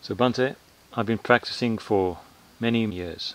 So Bhante, I've been practicing for many years,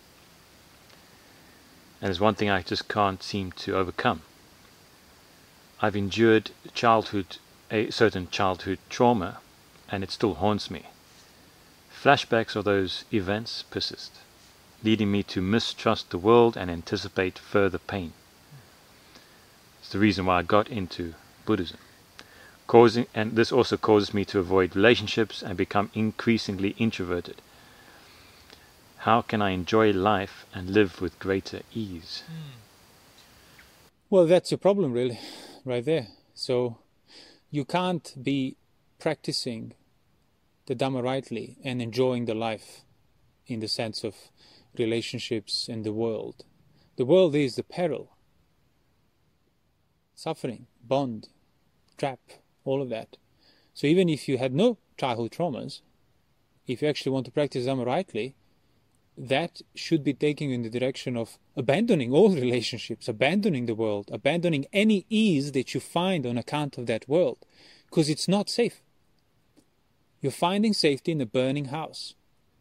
and there's one thing I just can't seem to overcome. I've endured a certain childhood trauma, and it still haunts me. Flashbacks of those events persist, leading me to mistrust the world and anticipate further pain. It's the reason why I got into Buddhism. And this also causes me to avoid relationships and become increasingly introverted. How can I enjoy life and live with greater ease? Well, that's your problem, really, right there. So you can't be practicing the Dhamma rightly and enjoying the life in the sense of relationships and the world. The world is the peril, suffering, bond, trap, all of that. So even if you had no childhood traumas, if you actually want to practice Dhamma rightly, that should be taking you in the direction of abandoning all relationships, abandoning the world, abandoning any ease that you find on account of that world, because it's not safe. You're finding safety in a burning house.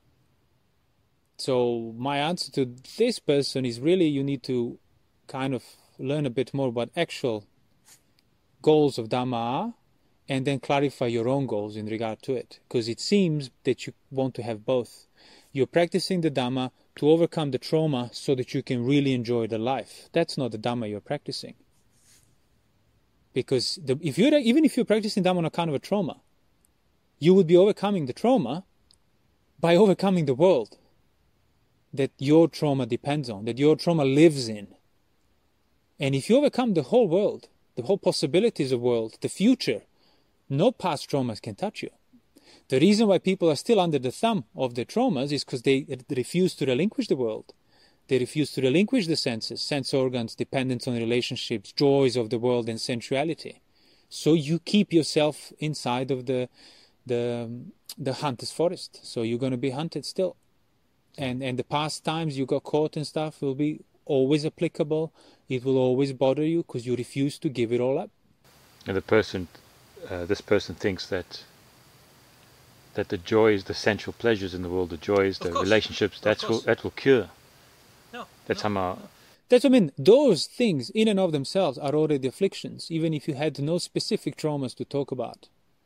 So my answer to this person is really you need to kind of learn a bit more about actual goals of Dhamma are, and then clarify your own goals in regard to it. Because it seems that you want to have both. You're practicing the Dhamma to overcome the trauma so that you can really enjoy the life. That's not the Dhamma you're practicing. Because even if you're practicing Dhamma on account of a trauma, you would be overcoming the trauma by overcoming the world that your trauma depends on, that your trauma lives in. And if you overcome the whole world, the whole possibilities of the world, the future, no past traumas can touch you. The reason why people are still under the thumb of the traumas is because they refuse to relinquish the world. They refuse to relinquish the senses, sense organs, dependence on relationships, joys of the world and sensuality. So you keep yourself inside of the hunter's forest. So you're going to be hunted still. And the past times you got caught and stuff will be always applicable. It will always bother you because you refuse to give it all up. And this person thinks that the joys, the sensual pleasures in the world, the joys, the relationships, that will cure. No. That's how. That's what I mean. Those things in and of themselves are already afflictions, even if you had no specific traumas to talk about.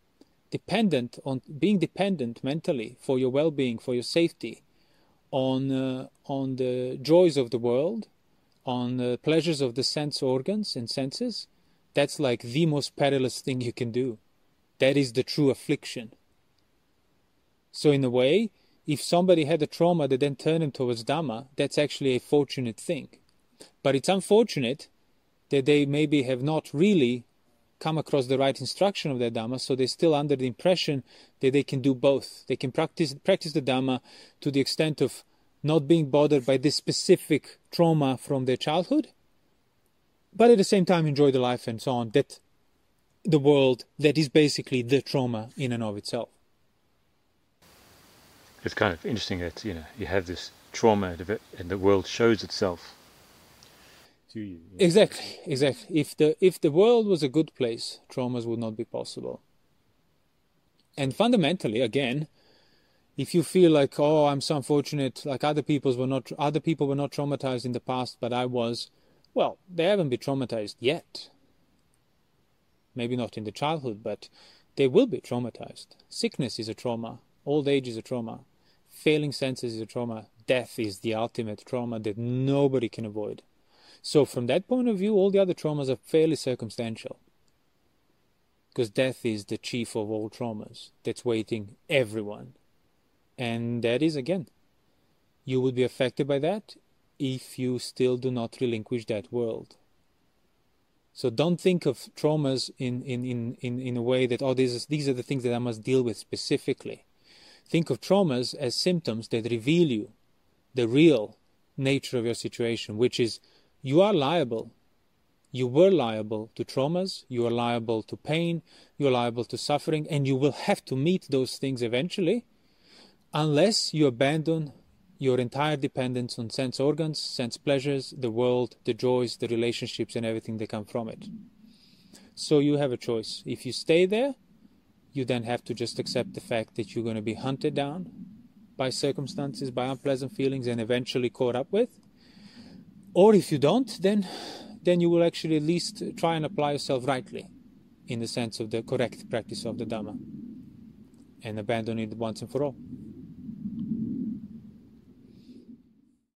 Being dependent mentally for your well-being, for your safety, on the joys of the world, on the pleasures of the sense organs and senses, that's like the most perilous thing you can do. That is the true affliction. So in a way, if somebody had a trauma that then turned him towards Dhamma, that's actually a fortunate thing. But it's unfortunate that they maybe have not really come across the right instruction of their Dhamma, so they're still under the impression that they can do both. They can practice the Dhamma to the extent of not being bothered by this specific trauma from their childhood, but at the same time enjoy the life and so on, that the world that is basically the trauma in and of itself. It's kind of interesting that you have this trauma and the world shows itself to you. Exactly. If the world was a good place, traumas would not be possible. And fundamentally, again, if you feel like, oh, I'm so unfortunate, like other people were not traumatized in the past, but I was, well, they haven't been traumatized yet. Maybe not in the childhood, but they will be traumatized. Sickness is a trauma. Old age is a trauma. Failing senses is a trauma. Death is the ultimate trauma that nobody can avoid. So from that point of view, all the other traumas are fairly circumstantial. Because death is the chief of all traumas that's waiting everyone. And that is, again, you would be affected by that if you still do not relinquish that world. So don't think of traumas in a way that, oh, these are the things that I must deal with specifically. Think of traumas as symptoms that reveal you the real nature of your situation, which is you are liable. You were liable to traumas, you are liable to pain, you are liable to suffering, and you will have to meet those things eventually, unless you abandon your entire dependence on sense organs, sense pleasures, the world, the joys, the relationships, and everything that come from it. So you have a choice. If you stay there, you then have to just accept the fact that you're going to be hunted down by circumstances, by unpleasant feelings, and eventually caught up with. Or if you don't, then you will actually at least try and apply yourself rightly, in the sense of the correct practice of the Dhamma, and abandon it once and for all.